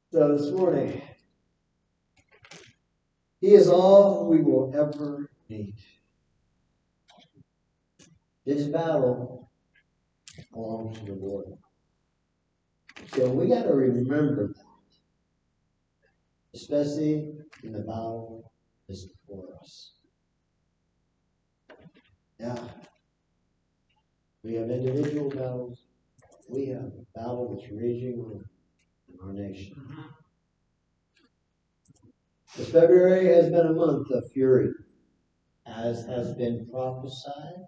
So this morning, He is all we will ever need. This battle belongs to the Lord. So we got to remember that, especially in the battle that's before us. Yeah. We have individual battles. We have a battle that's raging on in our nation. This February has been a month of fury, as has been prophesied.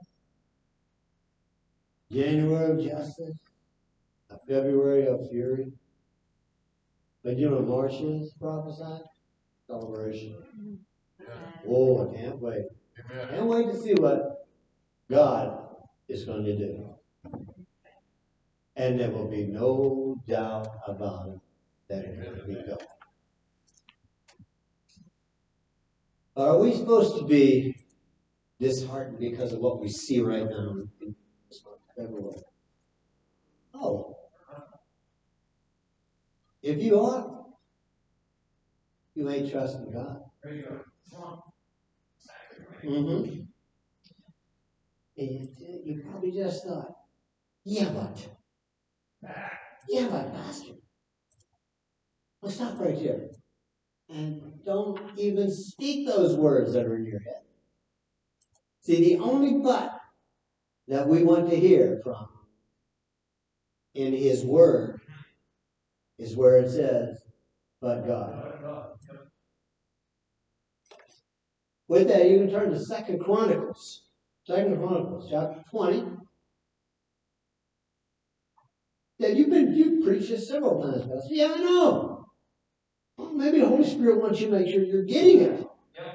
January of justice, a February of fury. But you know what March is prophesied? Celebration. Oh, I can't wait. Can't wait to see what God is going to do. And there will be no doubt about it that it will be God. Are we supposed to be disheartened because of what we see right now in this month of February? Oh. If you are, you may trust in God. Mm-hmm. And you probably just thought, yeah, but, Pastor. Well, stop right here. And don't even speak those words that are in your head. See, the only but that we want to hear from in His Word is where it says, but God. With that, you can turn to 2 Chronicles. 2 Chronicles, chapter 20. That you've preached this several times, Pastor. Yeah, I know. Well, maybe the Holy Spirit wants you to make sure you're getting it. Yeah.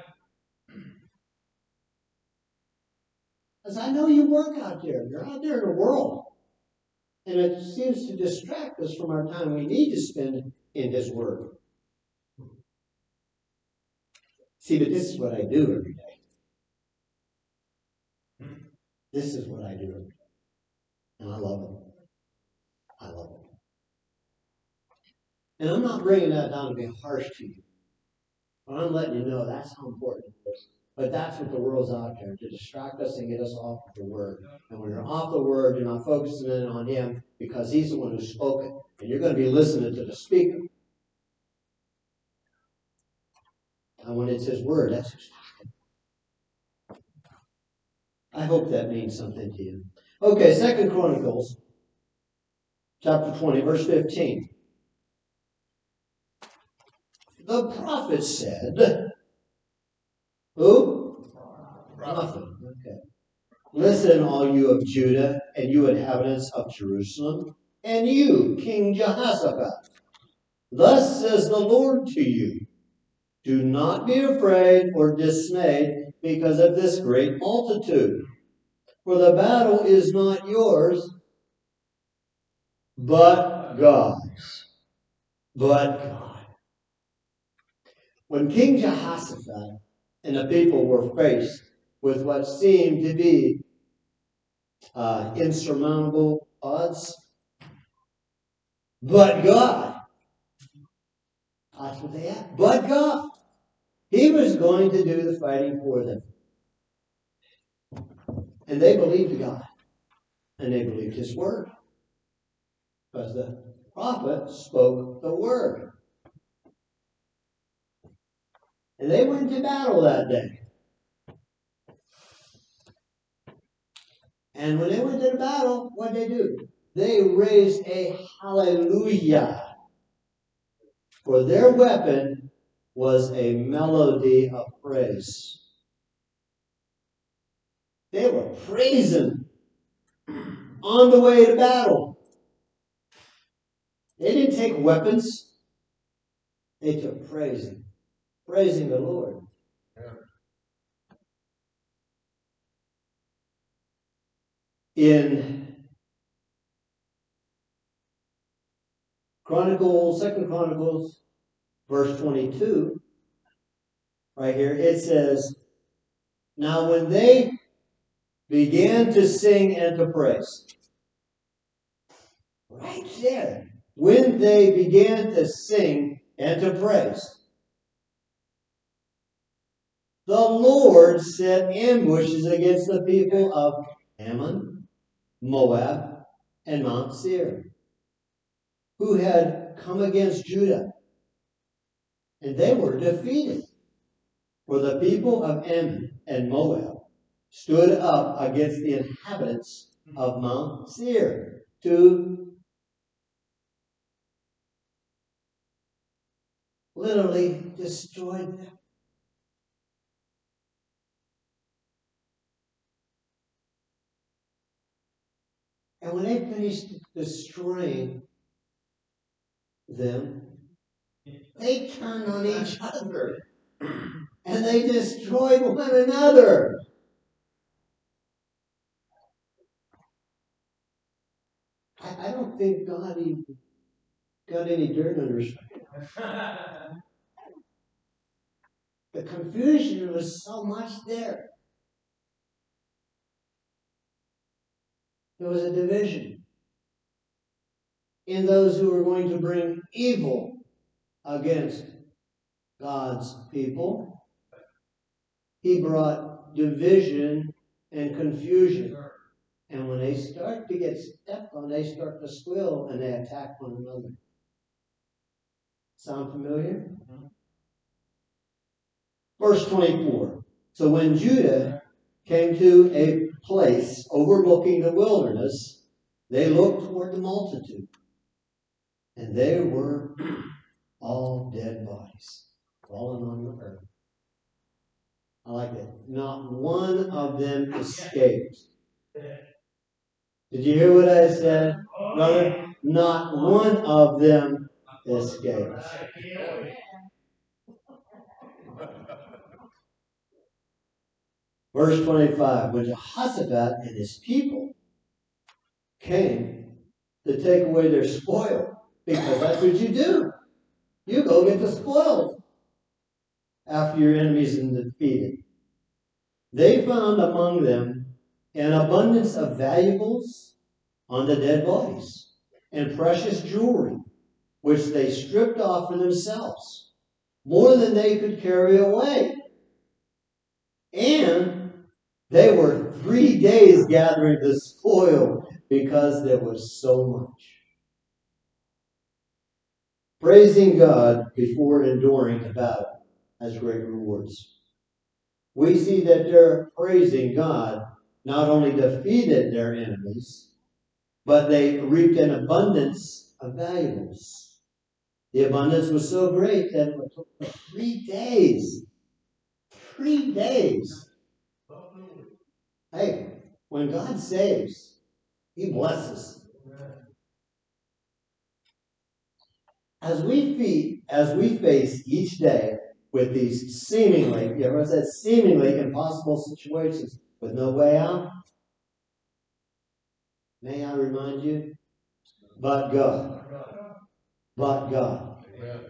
Because I know you work out there. You're out there in the world. And it seems to distract us from our time we need to spend in His Word. See, but this is what I do every day. This is what I do every day. And I love it. I love it. And I'm not bringing that down to be harsh to you. But I'm letting you know that's how important it is. But that's what the world's out there, to distract us and get us off of the Word. And when you're off the Word, you're not focusing in on Him because He's the one who spoke it. And you're going to be listening to the speaker. And when it's His Word, that's who's talking. I hope that means something to you. Okay, 2 Chronicles, chapter 20, verse 15. The prophet said, who? Prophet. Okay. Listen, all you of Judah, and you inhabitants of Jerusalem, and you, King Jehoshaphat. Thus says the Lord to you, do not be afraid or dismayed because of this great multitude. For the battle is not yours, but God's. But God. When King Jehoshaphat and the people were faced with what seemed to be insurmountable odds, but God. That's what they had. But God. He was going to do the fighting for them. And they believed God. And they believed His Word. Because the prophet spoke the Word. And they went to battle that day. And when they went to the battle, what did they do? They raised a hallelujah. For their weapon was a melody of praise. They were praising on the way to battle. They didn't take weapons. They took praising. Praising the Lord. In Chronicles, 2 Chronicles, verse 22, right here, it says, now when they began to sing and to praise, right there, when they began to sing and to praise, the Lord set ambushes against the people of Ammon, Moab, and Mount Seir, who had come against Judah, and they were defeated. For the people of Ammon and Moab stood up against the inhabitants of Mount Seir to literally destroy them. And when they finished destroying them, they turned on each other and they destroyed one another. I don't think God even got any dirt on his face. The confusion was so much there. There was a division in those who were going to bring evil against God's people. He brought division and confusion. And when they start to get stepped on, they start to squeal and they attack one another. Sound familiar? Verse 24. So when Judah came to a place overlooking the wilderness, they looked toward the multitude, and there were all dead bodies fallen on the earth. I like it. Not one of them escaped. Did you hear what I said, brother? Not one of them escaped. Verse 25, when Jehoshaphat and his people came to take away their spoil, because that's what you do. You go get the spoils after your enemies are defeated. They found among them an abundance of valuables on the dead bodies and precious jewelry, which they stripped off for themselves, more than they could carry away. And they were 3 days gathering the spoil because there was so much. Praising God before enduring a battle has great rewards. We see that their praising God not only defeated their enemies, but they reaped an abundance of valuables. The abundance was so great that it took 3 days. 3 days. Hey, when God saves, He blesses. As we face each day with these seemingly, you ever said seemingly impossible situations with no way out, may I remind you, but God. But God.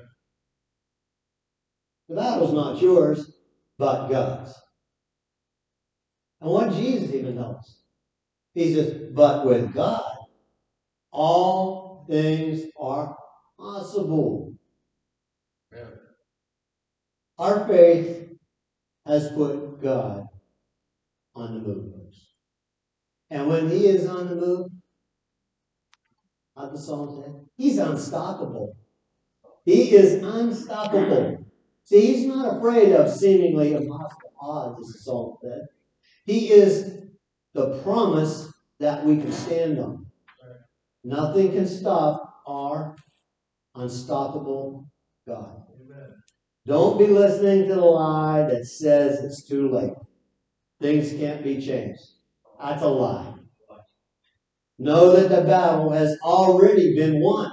The battle's not yours, but God's. And what Jesus even knows. He says, but with God, all things are possible. Yeah. Our faith has put God on the move. And when He is on the move, like the song said, He's unstoppable. He is unstoppable. See, He's not afraid of seemingly impossible odds, as the song said. He is the promise that we can stand on. Nothing can stop our unstoppable God. Amen. Don't be listening to the lie that says it's too late. Things can't be changed. That's a lie. Know that the battle has already been won.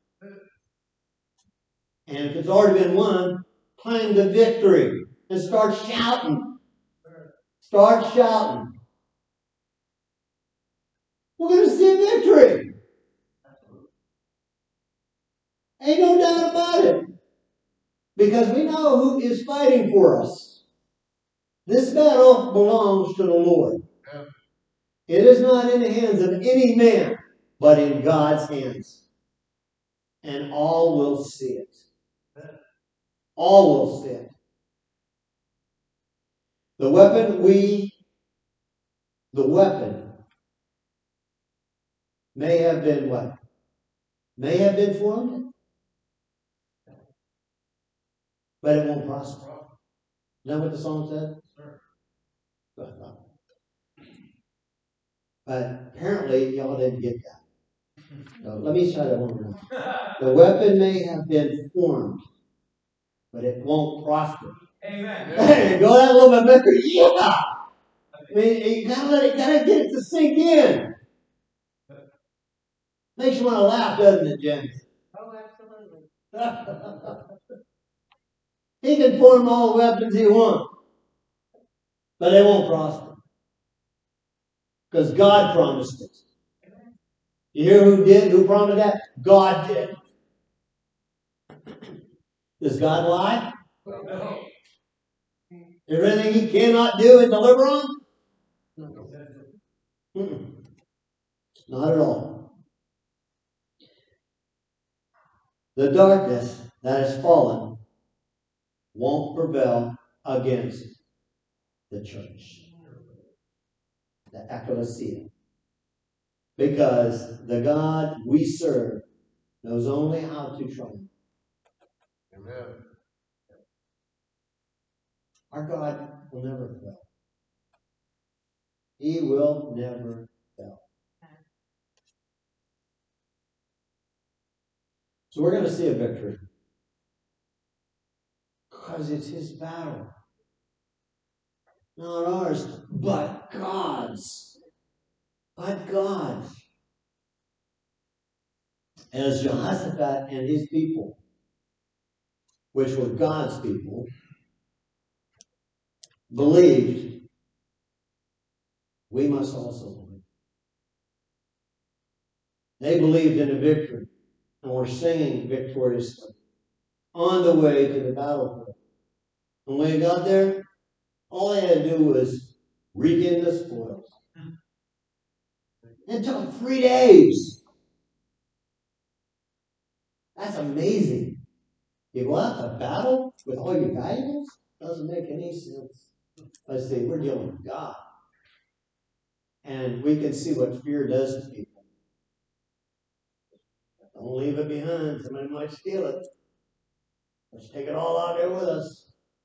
And if it's already been won, claim the victory and start shouting. Start shouting. We're going to see victory. Ain't no doubt about it. Because we know who is fighting for us. This battle belongs to the Lord. Yeah. It is not in the hands of any man, but in God's hands. and all will see it. All will see it. The weapon may have been what? May have been formed, but it won't prosper. Is that what the song said? Sure. But apparently y'all didn't get that. So let me try that one more time. The weapon may have been formed, but it won't prosper. Amen. Hey, go that a little bit better. Yeah. I mean, you gotta get it to sink in. Makes you want to laugh, doesn't it, James? Oh, absolutely. He can form all the weapons he wants, but they won't prosper. Because God promised it. You hear who did? Who promised that? God did. Does God lie? No. Is there anything he cannot do and deliver on? No. Not at all. The darkness that has fallen won't prevail against the church. The ecclesia. Because the God we serve knows only how to triumph. Amen. Our God will never fail. He will never fail. So we're going to see a victory. Because it's his battle. Not ours, but God's. But God's. As Jehoshaphat and his people, which were God's people, believed, we must also believe. They believed in a victory and were singing victoriously on the way to the battlefield. And when they got there, all they had to do was rake in the spoils. It took 3 days. That's amazing. You go out to battle with all your valuables? Doesn't make any sense. Let's see, we're dealing with God. And we can see what fear does to people. Don't leave it behind. Somebody might steal it. Let's take it all out there with us.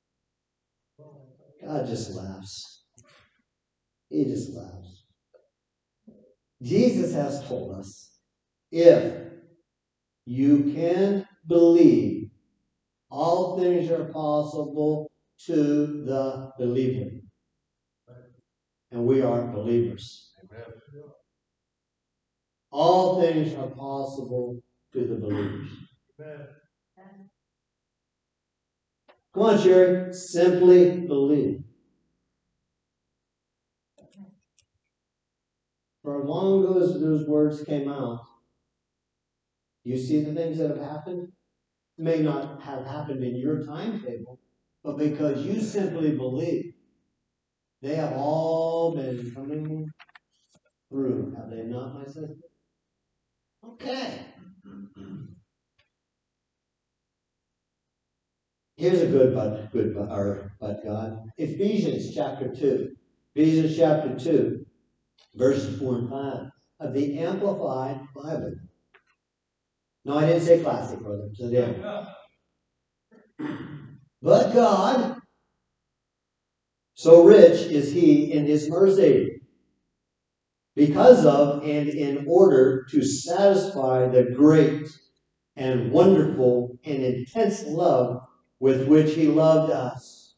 God just laughs. He just laughs. Jesus has told us, if you can believe, all things are possible to the believer. And we are believers. Amen. All things are possible to the believers. Amen. Come on, Sherry. Simply believe. For as long as those words came out, you see the things that have happened? May not have happened in your timetable, but because you simply believe, they have all been coming through. Have they not, my sister? Okay. Here's a good but God. Ephesians chapter 2. Ephesians chapter 2, verses 4 and 5 of the Amplified Bible. No, I didn't say classic, brother. So there. But God, so rich is he in his mercy, because of and in order to satisfy the great and wonderful and intense love with which he loved us.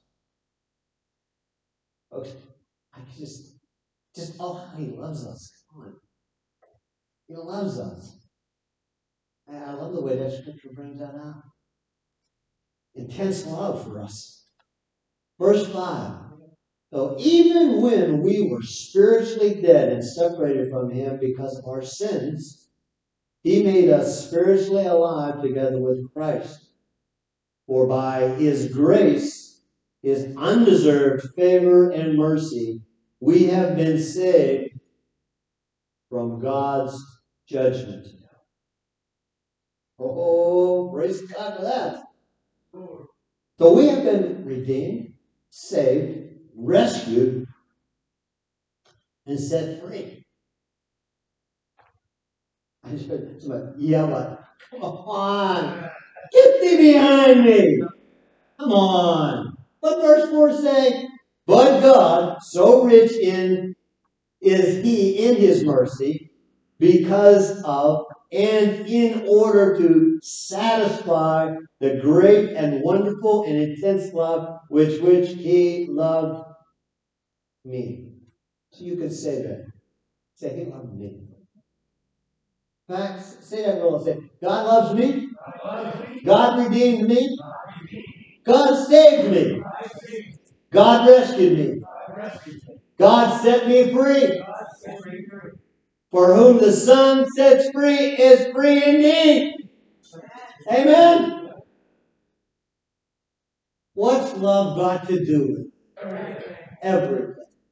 Okay. I just how he loves us. Come on. He loves us. And I love the way that scripture brings that out. Intense love for us. Verse 5. So even when we were spiritually dead and separated from him because of our sins, he made us spiritually alive together with Christ. For by his grace, his undeserved favor and mercy, we have been saved from God's judgment. Oh, praise God for that. So we have been redeemed, saved, rescued, and set free. I just heard somebody yell at, come on, get thee behind me. Come on. What verse 4 say? But God, so rich is he in his mercy, because of and in order to satisfy the great and wonderful and intense love with which he loved me. So you could say that. Say, he loved me. In fact, say that real say, God loves me. God redeemed me. God saved me. God rescued me. God set me free. For whom the Son sets free is free indeed. Amen? What's love got to do with it? Everything.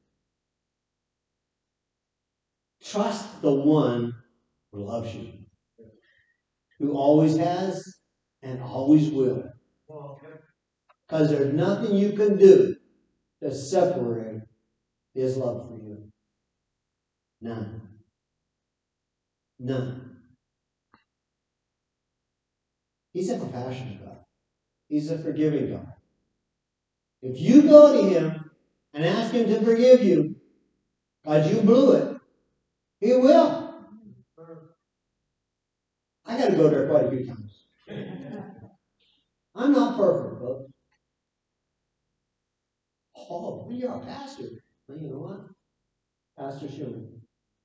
Trust the one who loves you, who always has and always will. Because there's nothing you can do to separate his love for you. None. None. He's a compassionate God. He's a forgiving God. If you go to him and ask him to forgive you, because you blew it, he will. I got to go there quite a few times. I'm not perfect, folks. Oh, you're a pastor. Well, you know what? Pastor's human.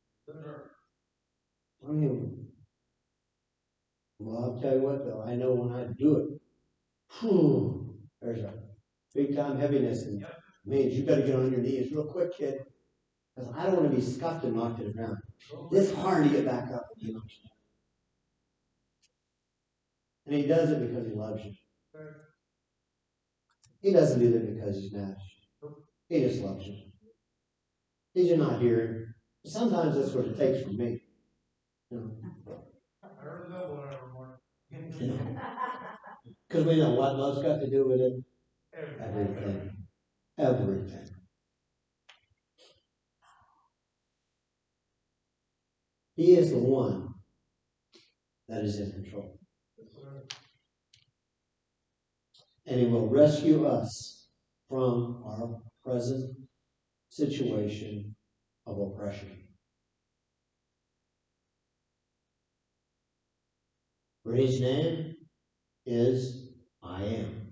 I'm human. Well, I'll tell you what, though. I know when I do it, whew, there's a big-time heaviness. And means you got to get on your knees real quick, kid. Because I don't want to be scuffed and knocked to the ground. It's hard to get back up. You know? And he does it because he loves you. He doesn't do that because he's mad. He just loves you. He's just not hearing. Sometimes that's what it takes from me. You know? Because we know what love's got to do with it. Everything. Everything. He is the one that is in control. And he will rescue us from our present situation of oppression. For his name is I Am.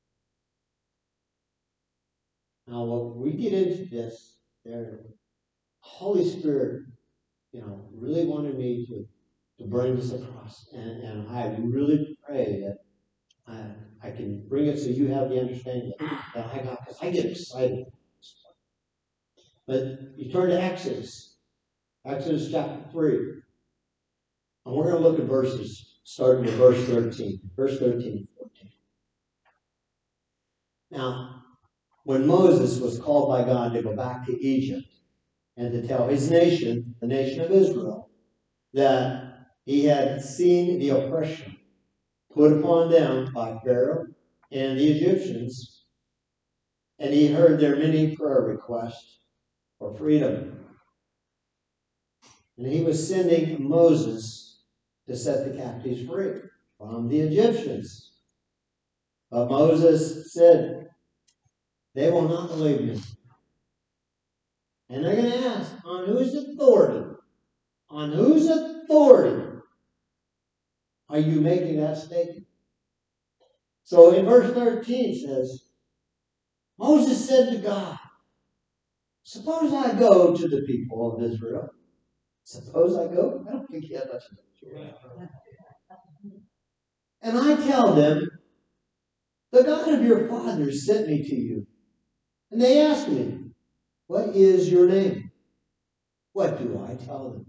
Now, when we get into this, the Holy Spirit, really wanted me to bring this across. And I really pray that I can bring it so you have the understanding that I got, because I get excited. But you turn to Exodus chapter 3. And we're going to look at verses, starting with verse 13. Verse 13 and 14. Now, when Moses was called by God to go back to Egypt and to tell his nation, the nation of Israel, that he had seen the oppression put upon them by Pharaoh and the Egyptians, and he heard their many prayer requests for freedom. And he was sending Moses to set the captives free from the Egyptians. But Moses said, they will not believe me. And they're going to ask, on whose authority? On whose authority are you making that statement? So in verse 13 it says, Moses said to God, suppose I go to the people of Israel. Suppose I go? I don't think he had much of it. And I tell them, the God of your fathers sent me to you. And they ask me, what is your name? What do I tell them?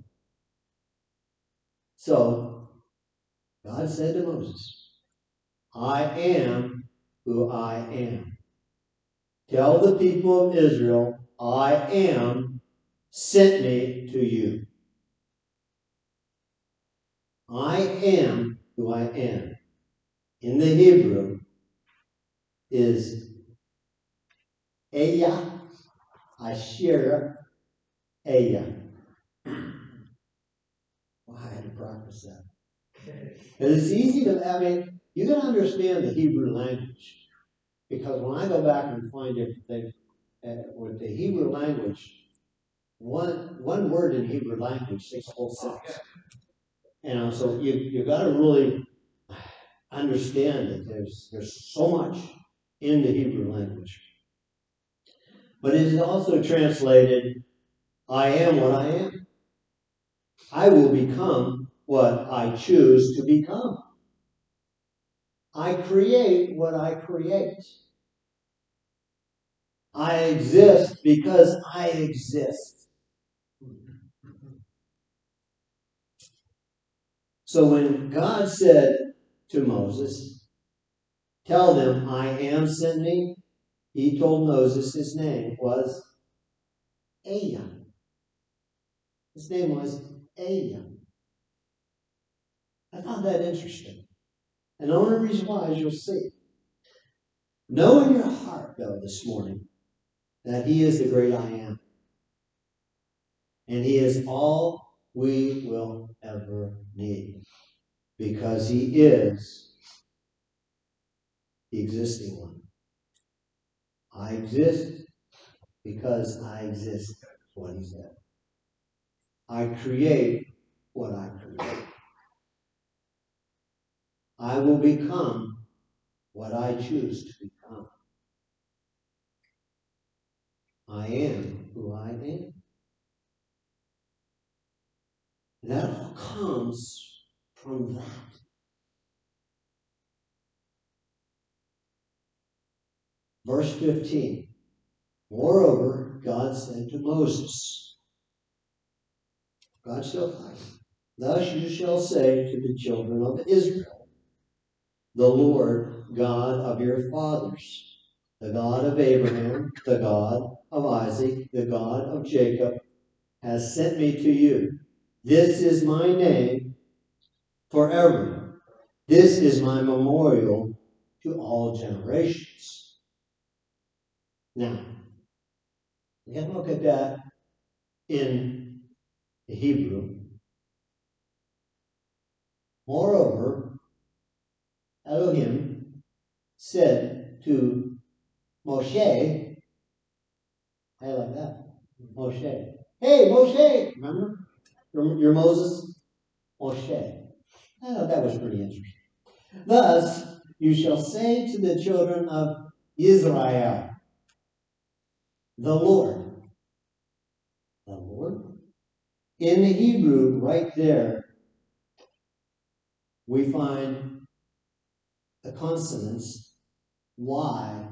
So God said to Moses, I am who I am. Tell the people of Israel, I am sent me to you. I am who I am, in the Hebrew is Eya Asher Eya. Well, I had to practice that. Because it's easy to, you can understand the Hebrew language. Because when I go back and find different things, with the Hebrew language, one word in Hebrew language takes a whole sentence. So you got to really understand that there's so much in the Hebrew language. But it is also translated, I am what I am. I will become what I choose to become. I create what I create. I exist because I exist. So when God said to Moses, tell them I am sent me, he told Moses his name was Aya. His name was Aya. I found that interesting. And the only reason why is you'll see. Know in your heart, though, this morning, that he is the great I am. And he is all we will ever need. Because he is the existing one. I exist because I exist, is what he said. I create what I create. I will become what I choose to become. I am who I am. And that all comes from that. Verse 15. Moreover, God said to Moses, God still talking, thus you shall say to the children of Israel, the Lord God of your fathers, the God of Abraham, the God of Isaac, the God of Jacob, has sent me to you. This is my name forever. This is my memorial to all generations. Now, we can look at that in the Hebrew. Moreover, Elohim said to Moshe, I like that, Moshe. Hey, Moshe! Remember? You're Moses? Moshe. I thought that was pretty interesting. Thus, you shall say to the children of Israel, the Lord. The Lord? In the Hebrew, right there, we find the consonants Y,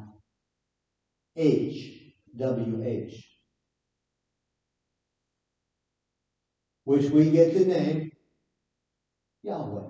H, W, H, which we get the name Yahweh.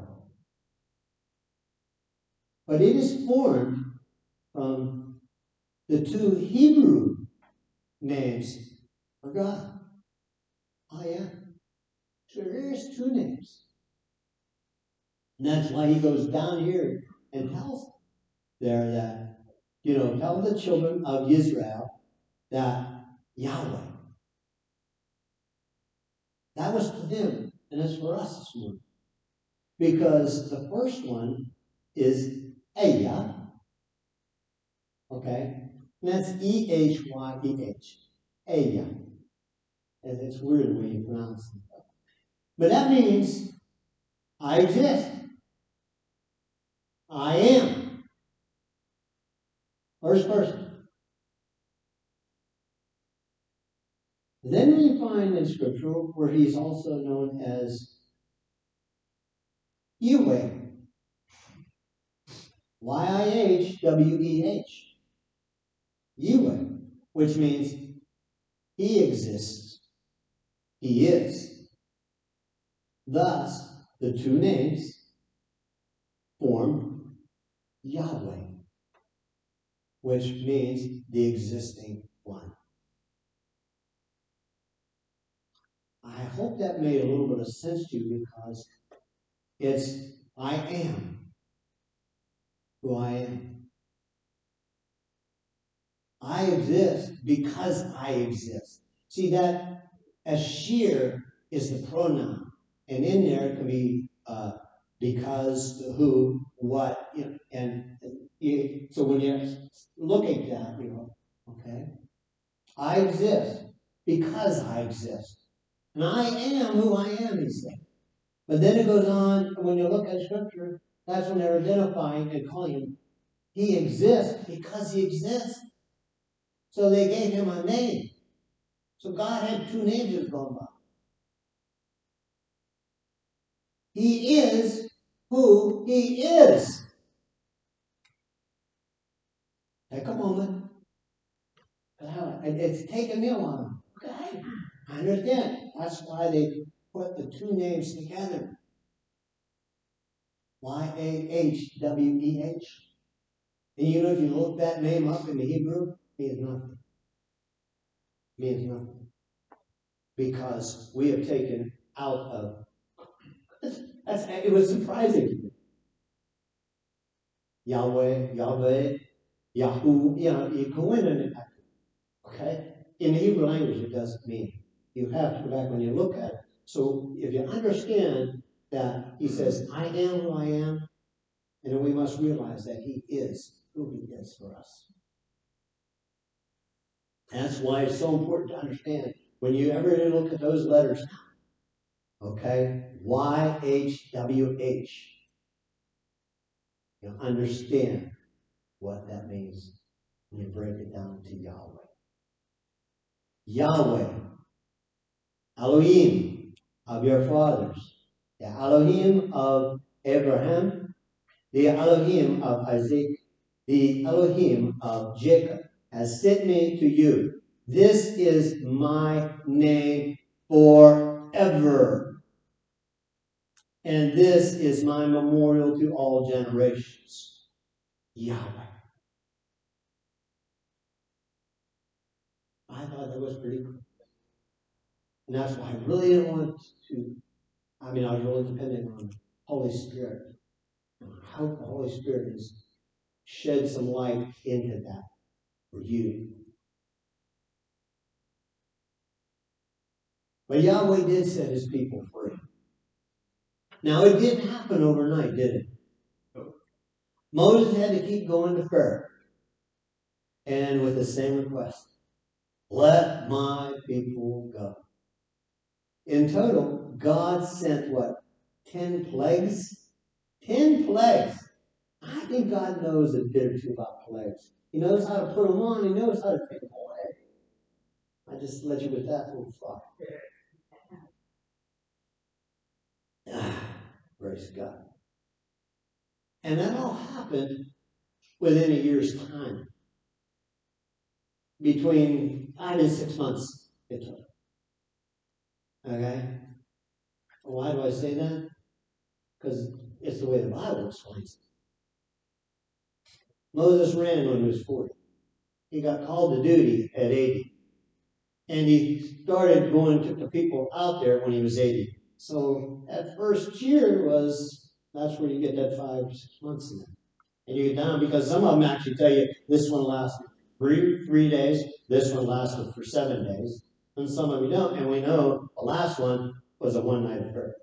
But it is formed from the two Hebrew names for God. I am. So there's two names. And that's why he goes down here and tells them there that, tell the children of Israel that Yahweh. That was to them, and it's for us this morning. Because the first one is Ehyah, okay? And that's E-H-Y-E-H, Ehyah. And it's weird the way you pronounce it. But that means I exist. I am. First person. Then we find in Scripture where he's also known as Yahweh. Y-I-H-W-E-H. Yahweh, which means he exists. He is. Thus, the two names form Yahweh, which means the existing one. I hope that made a little bit of sense to you because it's I am who I am. I exist because I exist. See that Ashir is the pronoun, and in there it can be because, who, what, so when you look at that, okay, I exist because I exist, and I am who I am. He said. But then it goes on, when you look at Scripture, that's when they're identifying and calling him. He exists because he exists. So they gave him a name. So God had two names he was going by. He is who he is. Take a moment. It's taken me a while. Okay, I understand. That's why they put the two names together. Yahweh. And you know, if you look that name up in the Hebrew, it means nothing. It means nothing. Because we have taken out of, it was surprising to me. Yahweh, Yahoo, you go in and, okay? In the Hebrew language, it doesn't mean. You have to go back when you look at it. So if you understand that he says, I am who I am, and then we must realize that he is who he is for us. That's why it's so important to understand when you ever look at those letters, okay? YHWH. You understand what that means when you break it down to Yahweh. Yahweh, Elohim of your fathers, the Elohim of Abraham, the Elohim of Isaac, the Elohim of Jacob has sent me to you. This is my name forever. And this is my memorial to all generations. Yahweh. I thought that was pretty cool. And that's why I really didn't want to, I was really dependent on the Holy Spirit. I hope the Holy Spirit has shed some light into that for you. But Yahweh did set his people free. Now, it didn't happen overnight, did it? Moses had to keep going to Pharaoh. And with the same request, let my people go. In total, God sent what? 10 plagues? 10 plagues. I think God knows a bit or two about plagues. He knows how to put them on. He knows how to take them away. I just let you with that little thought. Praise God. And that all happened within a year's time. Between 5 and 6 months it took. Okay? Why do I say that? Because it's the way the Bible explains it. Moses ran when he was 40. He got called to duty at 80. And he started going to the people out there when he was 80. So that first year that's where you get that 5 or 6 months in there. And you get down, because some of them actually tell you this one lasted three days, this one lasted for 7 days, and some of them don't. And we know the last one was a one-night affair.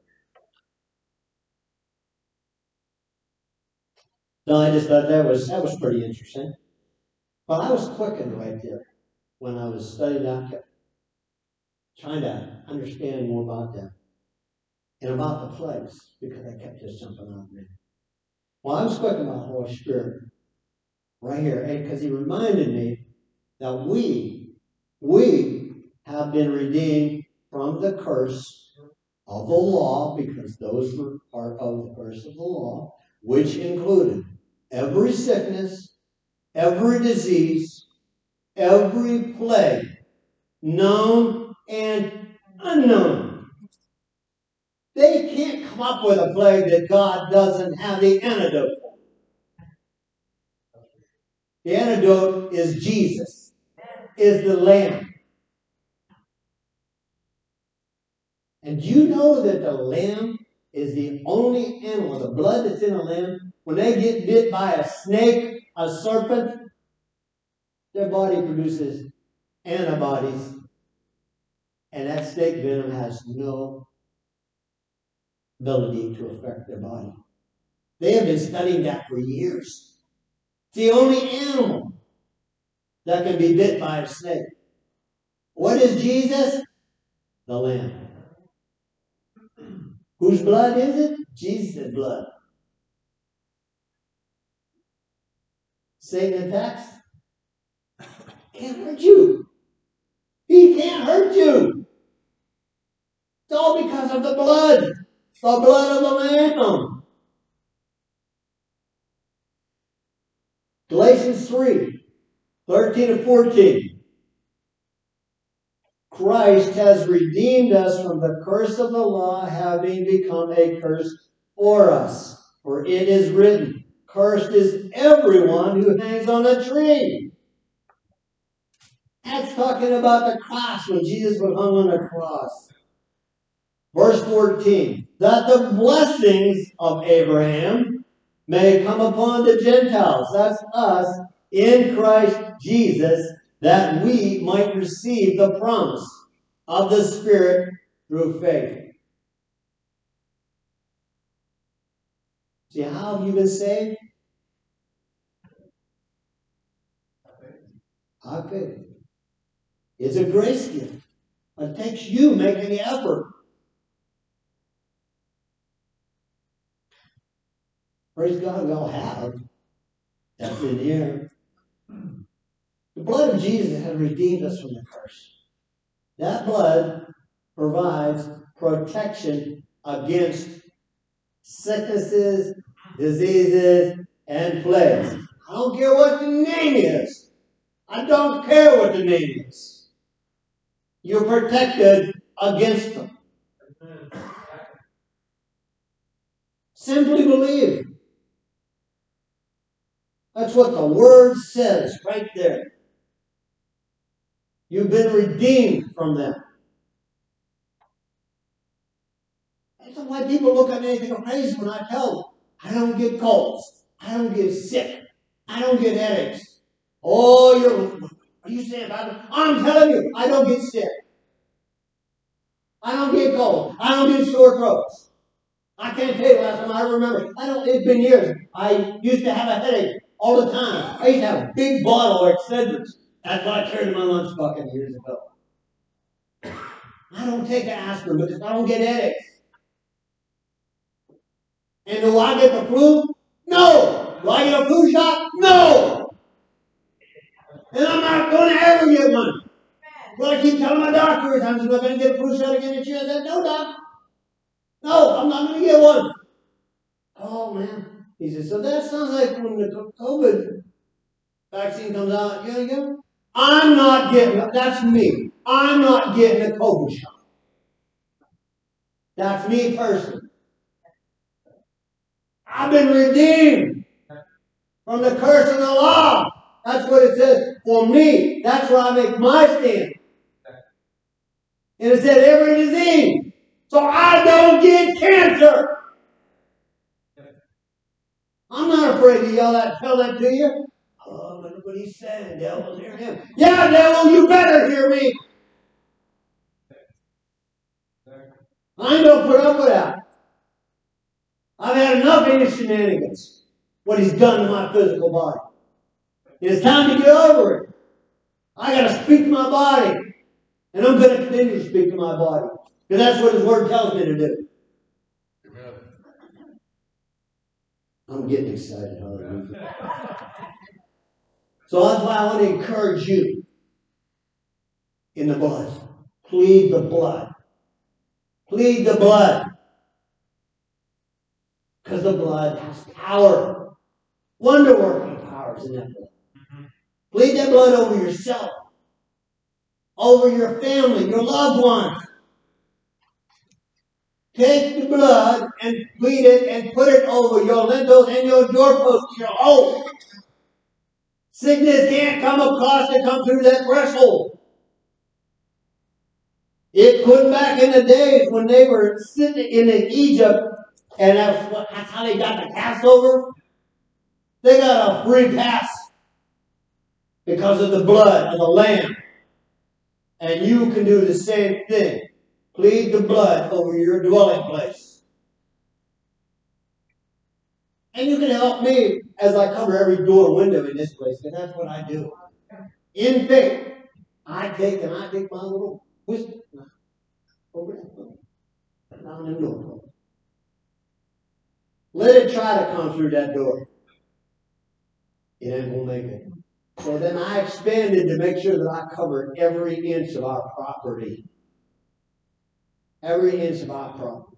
So I just thought that was pretty interesting. Well, I was quickened right there when I was studying that, trying to understand more about them and about the plagues, because I kept just jumping out of me. Well, I was quickened by the Holy Spirit right here, and because he reminded me that we have been redeemed from the curse of the law, because those were part of the curse of the law, which included every sickness, every disease, every plague, known and unknown. They can't come up with a plague that God doesn't have the antidote for. The antidote is Jesus, is the Lamb. And do you know that the Lamb is the only animal, the blood that's in a lamb, when they get bit by a snake, a serpent, their body produces antibodies, and that snake venom has no ability to affect their body. They have been studying that for years. It's the only animal that can be bit by a snake. What is Jesus? The Lamb. Whose blood is it? Jesus' blood. Satan attacks. Can't hurt you. He can't hurt you. It's all because of the blood. The blood of the Lamb. Galatians 3, 13 and 14. Christ has redeemed us from the curse of the law, having become a curse for us. For it is written, cursed is everyone who hangs on a tree. That's talking about the cross, when Jesus was hung on the cross. Verse 14, that the blessings of Abraham may come upon the Gentiles, that's us, in Christ Jesus, that we might receive the promise of the Spirit through faith. See, how have you been saved? By faith. It's a grace gift. It takes you making the effort. Praise God, we all have. That's in here. The blood of Jesus has redeemed us from the curse. That blood provides protection against sicknesses, diseases, and plagues. I don't care what the name is. I don't care what the name is. You're protected against them. Simply believe. That's what the Word says right there. You've been redeemed from them. That's why people look at me and think crazy when I tell them. I don't get colds. I don't get sick. I don't get headaches. Oh, are you saying about it? I'm telling you, I don't get sick. I don't get cold. I don't get sore throats. I can't tell you last time I remember. It's been years. I used to have a headache all the time. I used to have a big bottle of Excedrins. That's what I carried in my lunch bucket years ago. I don't take an aspirin because I don't get headaches. And do I get the flu? No. Do I get a flu shot? No. And I'm not going to ever get one. But I keep telling my doctor, I'm just not going to get a flu shot again this year. I said, no, doc. No, I'm not going to get one. Oh, man. He said, so that sounds like when the COVID vaccine comes out, I'm not getting it. That's me. I'm not getting a COVID shot. That's me personally. I've been redeemed from the curse of the law. That's what it says for me. That's where I make my stand. And it said every disease. So I don't get cancer. I'm not afraid to tell that to you. Oh, look what he's saying. Devil, hear him. Yeah, devil, you better hear me. I ain't going to put up with that. I've had enough of his shenanigans. What he's done to my physical body. It's time to get over it. I got to speak to my body. And I'm going to continue to speak to my body. Because that's what his word tells me to do. Amen. I'm getting excited. So that's why I want to encourage you in the blood. Plead the blood. Plead the blood. Because the blood has power. Wonder-working powers in that blood. Plead that blood over yourself. Over your family, your loved ones. Take the blood and plead it and put it over your lintels and your doorposts, your home. Sickness can't come across and come through that threshold. It could back in the days when they were sitting in Egypt And that's how they got the Passover. They got a free pass because of the blood of the Lamb. And you can do the same thing. Plead the blood over your dwelling place. And you can help me as I cover every door and window in this place, because that's what I do. In faith, I take my little whisper over that down the door. Let it try to come through that door. It ain't gonna make it. So then I expanded to make sure that I covered every inch of our property. Every inch of our property.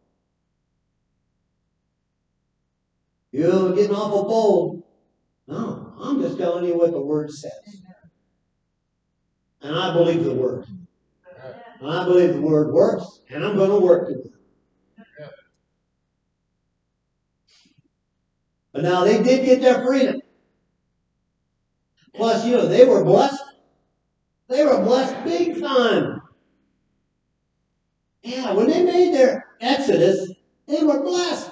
You're getting awful bold. No, I'm just telling you what the Word says. And I believe the Word. And I believe the Word works, and I'm going to work the Word. But now they did get their freedom. Plus, they were blessed. They were blessed big time. Yeah, when they made their exodus, they were blessed.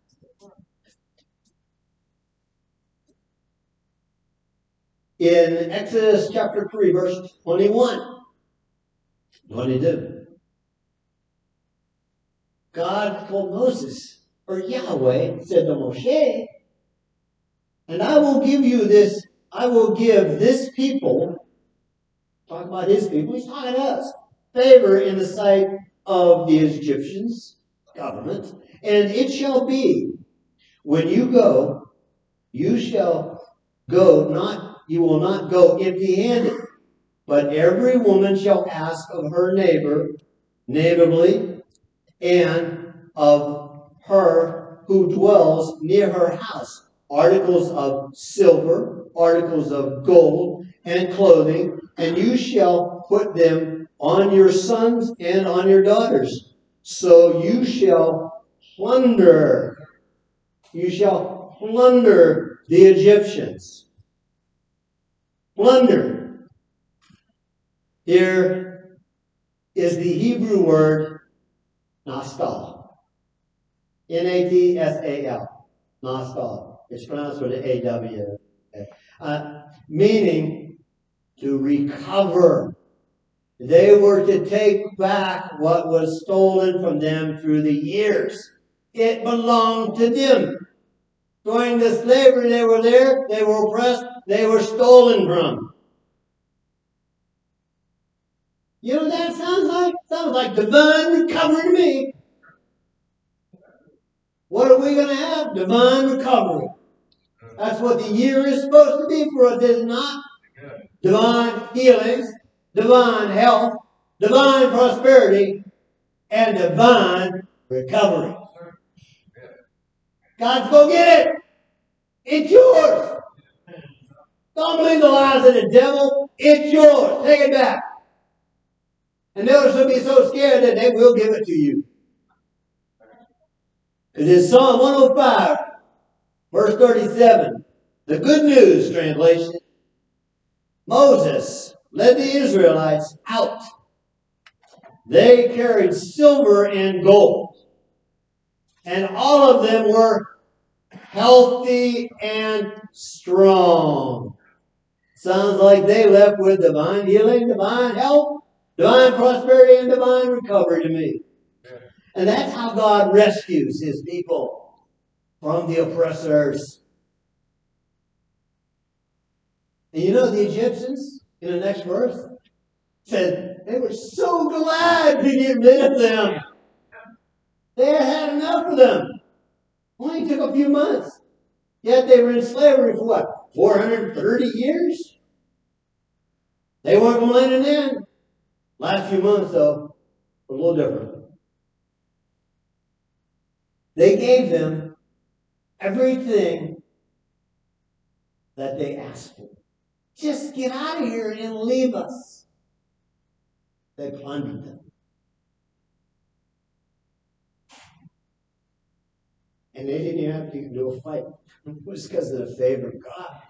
In Exodus chapter 3, verse 21, 22, God told Moses, or Yahweh said to Moshe, and I will give this people, talk about his people, he's talking to us, favor in the sight of the Egyptians, government, and it shall be, when you go, you will not go empty-handed, but every woman shall ask of her neighborly, and of her who dwells near her house, articles of silver, articles of gold, and clothing, and you shall put them on your sons and on your daughters. So you shall plunder. You shall plunder the Egyptians. Plunder. Here is the Hebrew word nastal. N-A-T-S-A-L. Nastal. It's pronounced with an A-W. Meaning to recover. They were to take back what was stolen from them through the years. It belonged to them. During the slavery they were there, they were oppressed, they were stolen from. You know what that sounds like? Sounds like divine recovery to me. What are we going to have? Divine recovery. That's what the year is supposed to be for us, is it not? Divine healings, divine health, divine prosperity, and divine recovery. God's going to get it. It's yours. Don't believe the lies of the devil. It's yours. Take it back. And notice they'll be so scared that they will give it to you. Because in Psalm 105, verse 37, the Good News translation, Moses led the Israelites out. They carried silver and gold. And all of them were healthy and strong. Sounds like they left with divine healing, divine health, divine prosperity, and divine recovery to me. And that's how God rescues his people from the oppressors. And you know the Egyptians, in the next verse, said they were so glad to get rid of them. They had enough of them. Only took a few months. Yet they were in slavery for what? 430 years? They weren't complaining then. Last few months, though, were a little different. They gave them everything that they asked for. Just get out of here and leave us. They plundered them. And they didn't even have to do a fight. It was because of the favor of God.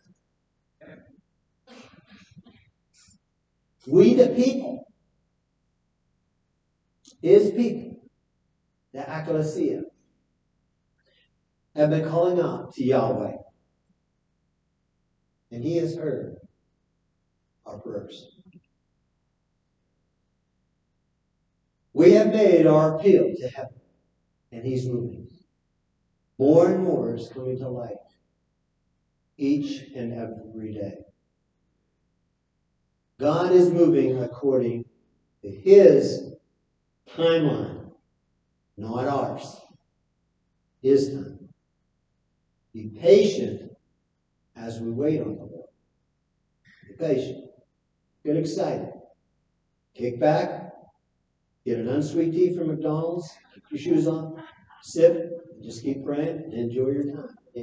We the people, his people, the ecclesia, have been calling out to Yahweh. And He has heard our prayers. We have made our appeal to heaven, and He's moving. More and more is coming to light each and every day. God is moving according to His timeline, not ours. His time. Be patient as we wait on the Lord. Be patient. Get excited. Kick back. Get an unsweet tea from McDonald's. Keep your shoes on. Sip. And just keep praying and enjoy your time. Yeah.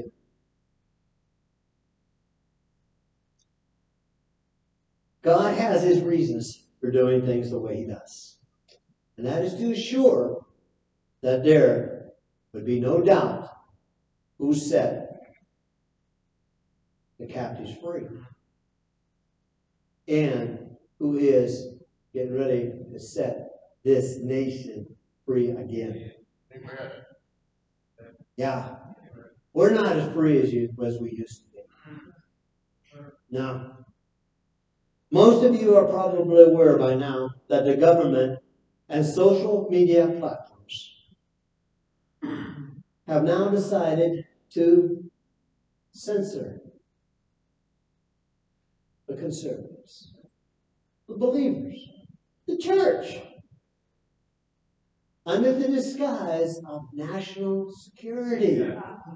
God has His reasons for doing things the way He does. And that is to assure that there would be no doubt who set the captives free and who is getting ready to set this nation free again. Amen. Yeah. We're not as free as we used to be. No. Most of you are probably aware by now that the government and social media platforms have now decided to censor the conservatives, the believers, the church, under the disguise of national security.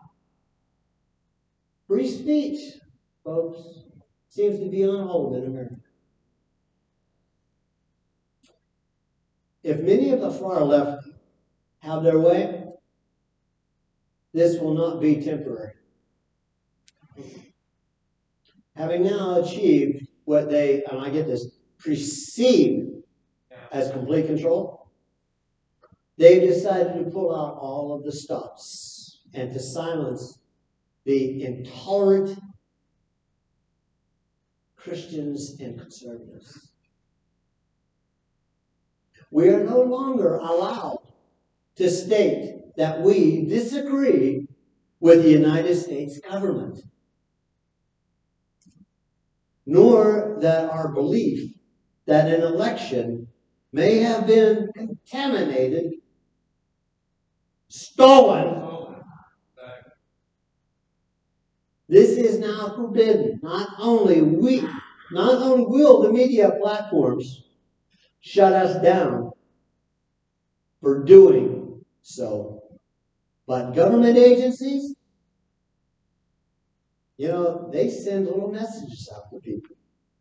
Free speech, folks, seems to be on hold in America. If many of the far left have their way, this will not be temporary. Having now achieved what they, and I get this, perceive as complete control, they've decided to pull out all of the stops and to silence the intolerant Christians and conservatives. We are no longer allowed to state that we disagree with the United States government, nor that our belief that an election may have been contaminated, stolen. This is now forbidden. Not only will the media platforms shut us down for doing so, but government agencies, they send little messages out to people.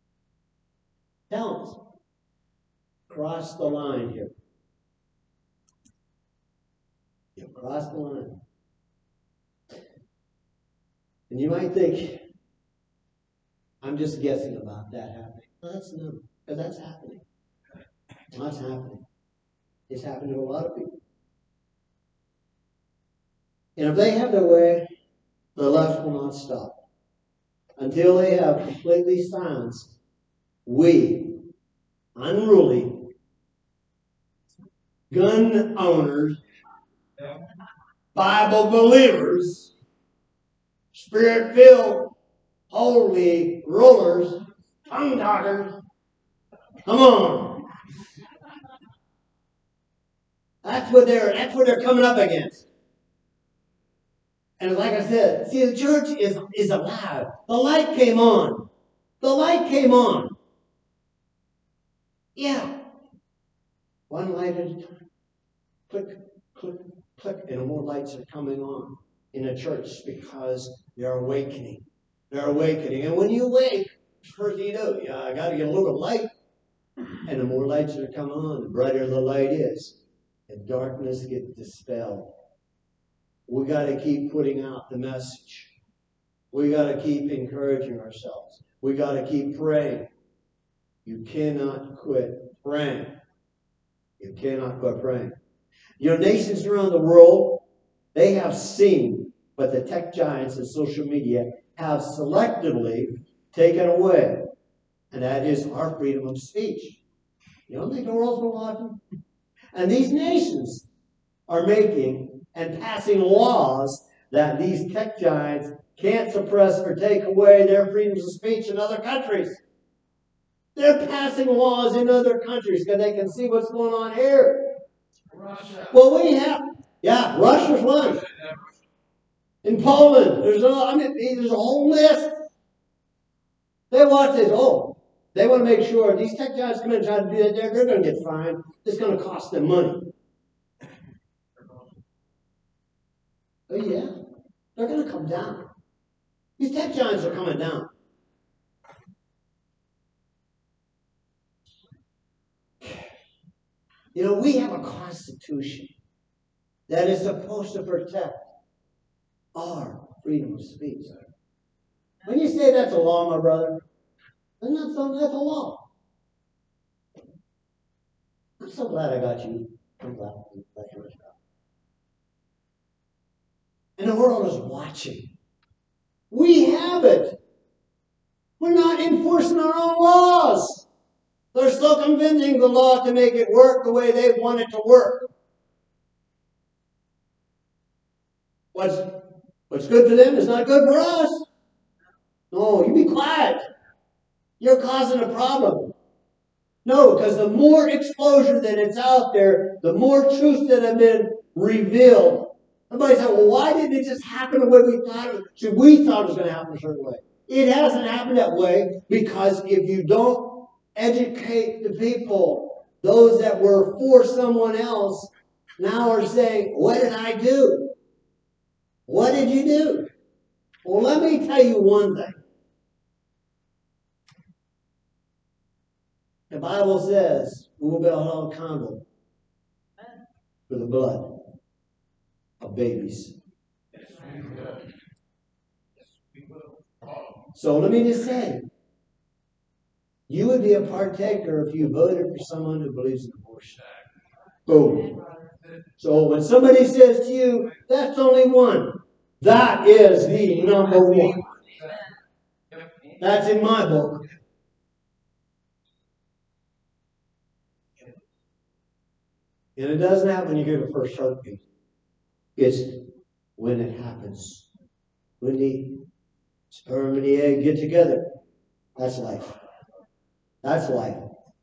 Tell them, cross the line here. You've crossed the line. And you might think, I'm just guessing about that happening. No, because that's happening. That's happening. It's happened to a lot of people. And if they have their way, the left will not stop until they have completely silenced we, unruly, gun owners, Bible believers, Spirit-filled, holy rollers, tongue talkers. Come on. That's what they're coming up against. And like I said, see, the church is alive. The light came on. The light came on. Yeah. One light at a time. Click, click, click, and more lights are coming on in a church because they're awakening. They're awakening. And when you awake, first thing you do, I got to get a little light. And the more lights that come on, the brighter the light is. And darkness gets dispelled. We got to keep putting out the message. We got to keep encouraging ourselves. We got to keep praying. You cannot quit praying. You cannot quit praying. Nations around the world, they have seen what the tech giants and social media have selectively taken away. And that is our freedom of speech. You don't think the world's been watching? And these nations are making and passing laws that these tech giants can't suppress or take away their freedoms of speech in other countries. They're passing laws in other countries because they can see what's going on here. Russia. Well, we have, yeah, Russia's one. In Poland, there's a whole list. They watch this. Oh, they want to make sure these tech giants come in and try to do that. They're going to get fined. It's going to cost them money. Oh, yeah. They're going to come down. These tech giants are coming down. You know, we have a constitution that is supposed to protect our freedom of speech. When you say that's a law, my brother, then that's a law. I'm so glad I got you. I'm glad you heard about. And the world is watching. We have it. We're not enforcing our own laws. They're still convincing the law to make it work the way they want it to work. What's good for them is not good for us. No, you be quiet. You're causing a problem. No, because the more exposure that it's out there, the more truths that have been revealed. Somebody said, well, why didn't it just happen the way we thought it? So we thought it was going to happen a certain way. It hasn't happened that way because if you don't educate the people, those that were for someone else now are saying, what did I do? What did you do? Well, let me tell you one thing. The Bible says we will be held accountable for the blood of babies. So let me just say, you would be a partaker if you voted for someone who believes in abortion. Boom. So when somebody says to you, that's only one, that is the number one. That's in my book. And it doesn't happen when you give a first heartbeat. It's when it happens. When the sperm and the egg get together. That's life. That's life.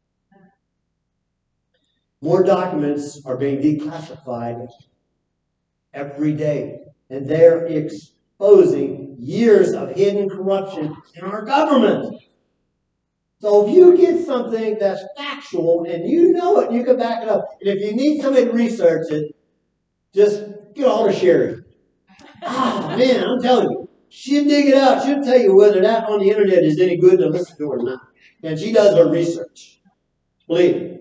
More documents are being declassified every day. And they're exposing years of hidden corruption in our government. So if you get something that's factual and you know it, you can back it up. And if you need somebody to research it, just get a hold of Sherry. Ah, man, I'm telling you. She'll dig it out. She'll tell you whether that on the internet is any good to listen to or not. And she does her research. Believe me.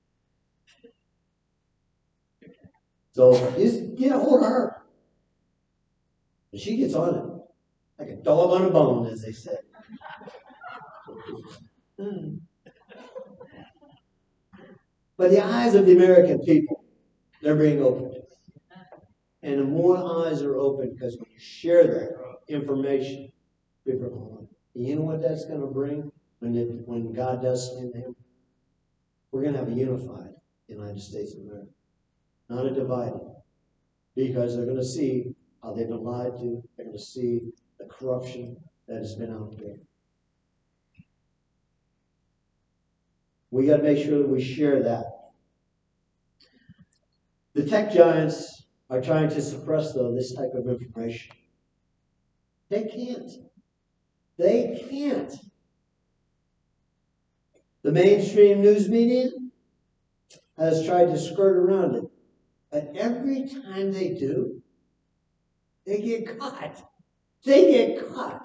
So just get a hold of her. And she gets on it. Like a dog on a bone, as they say. But the eyes of the American people, they're being opened. And the more eyes are open, because when you share that information, people are going, you know what that's going to bring when God does something to him? We're going to have a unified United States of America, not a divided. Because they're going to see how they've been lied to. They're going to see the corruption that has been out there. We got to make sure that we share that. The tech giants are trying to suppress, though, this type of information. They can't. They can't. The mainstream news media has tried to skirt around it. But every time they do, they get caught. They get caught.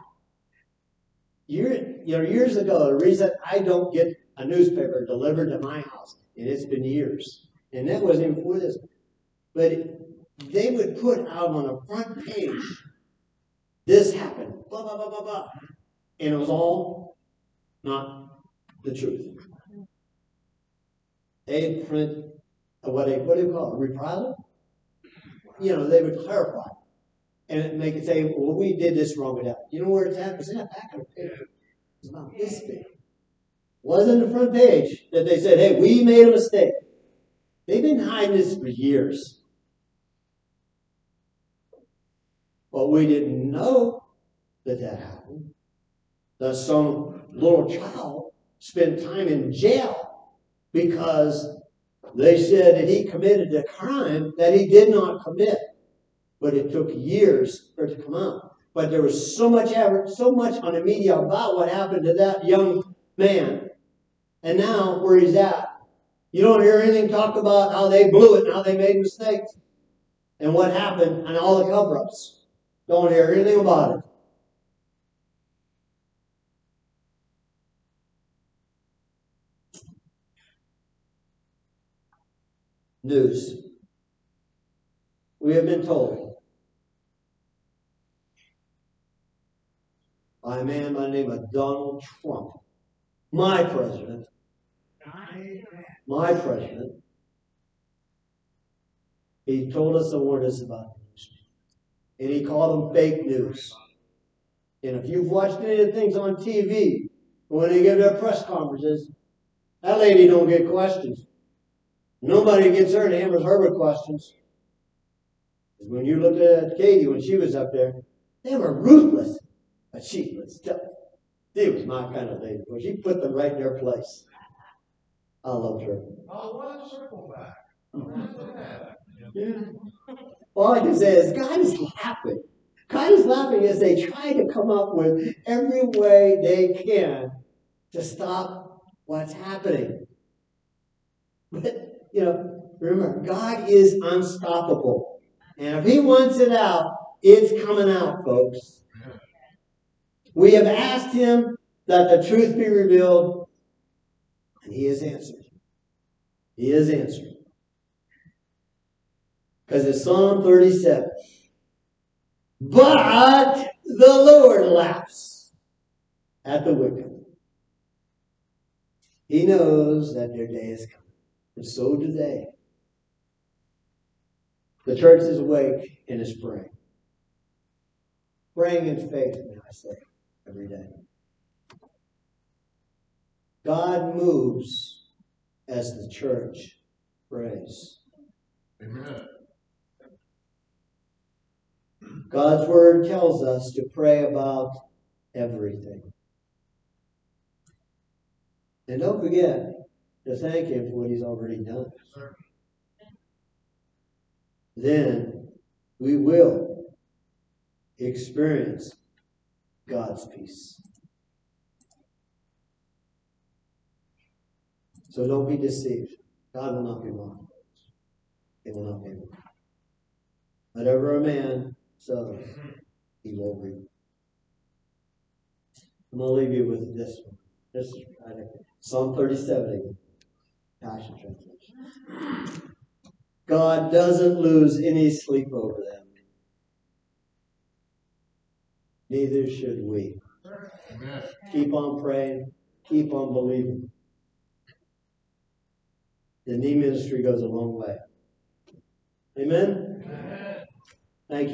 Years ago, the reason I don't get a newspaper delivered to my house, and it's been years, and that wasn't even before this, but they would put out on the front page, this happened, blah, blah, blah, blah, blah. And it was all not the truth. They print what do you call it, reprisal? You know, they would clarify. And make it say, well, we did this wrong with that. You know where it's at? It's in the back of the paper. It's about this big. Wasn't the front page that they said, hey, we made a mistake. They've been hiding this for years. But we didn't know that happened. That some little child spent time in jail because they said that he committed a crime that he did not commit. But it took years for it to come out. But there was so much on the media about what happened to that young man. And now, where he's at, you don't hear anything talk about how they blew it and how they made mistakes. And what happened and all the cover-ups. Don't hear anything about it. News. We have been told by a man by the name of Donald Trump, my president, he told us to warn us about news. And he called them fake news. And if you've watched any of the things on TV, when they give their press conferences, that lady don't get questions. Nobody gets her and hammers her with questions. When you looked at Katie when she was up there, they were ruthless. But she was my kind of lady. Well, she put them right in their place. I loved her. Oh, what a circle back. Yeah. All I can say is God is laughing. God is laughing as they try to come up with every way they can to stop what's happening. But, remember, God is unstoppable. And if he wants it out, it's coming out, folks. We have asked him that the truth be revealed, and he has answered. He has answered. Because it's Psalm 37. But the Lord laughs at the wicked. He knows that their day is coming. And so do they. The church is awake and is praying. Praying in faith, may I say, every day. God moves as the church prays. Amen. God's word tells us to pray about everything. And don't forget to thank him for what he's already done. Then we will experience God's peace. So don't be deceived. God will not be mocked. He will not be mocked. Whatever a man sows, he will reap. I'm going to leave you with this one. This is Psalm 37, Passion Translation. God doesn't lose any sleep over them. Neither should we. Amen. Keep on praying. Keep on believing. The knee ministry goes a long way. Amen?